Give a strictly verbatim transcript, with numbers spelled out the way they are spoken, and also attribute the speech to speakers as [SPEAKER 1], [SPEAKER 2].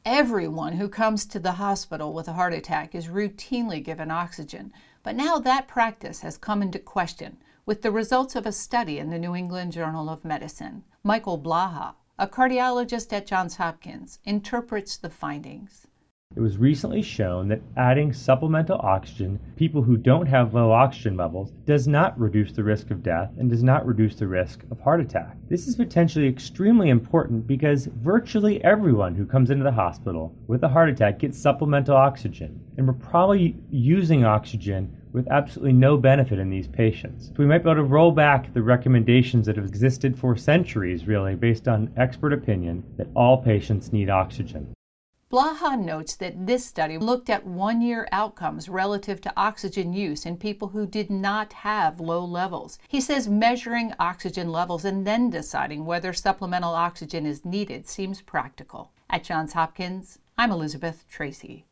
[SPEAKER 1] Everyone who comes to the hospital with a heart attack is routinely given oxygen, but now that practice has come into question with the results of a study in the New England Journal of Medicine. Michael Blaha, a cardiologist at Johns Hopkins, interprets the findings.
[SPEAKER 2] It was recently shown that adding supplemental oxygen to people who don't have low oxygen levels does not reduce the risk of death and does not reduce the risk of heart attack. This is potentially extremely important because virtually everyone who comes into the hospital with a heart attack gets supplemental oxygen, and we're probably using oxygen with absolutely no benefit in these patients. So we might be able to roll back the recommendations that have existed for centuries, really, based on expert opinion, that all patients need oxygen.
[SPEAKER 1] Blaha notes that this study looked at one-year outcomes relative to oxygen use in people who did not have low levels. He says measuring oxygen levels and then deciding whether supplemental oxygen is needed seems practical. At Johns Hopkins, I'm Elizabeth Tracy.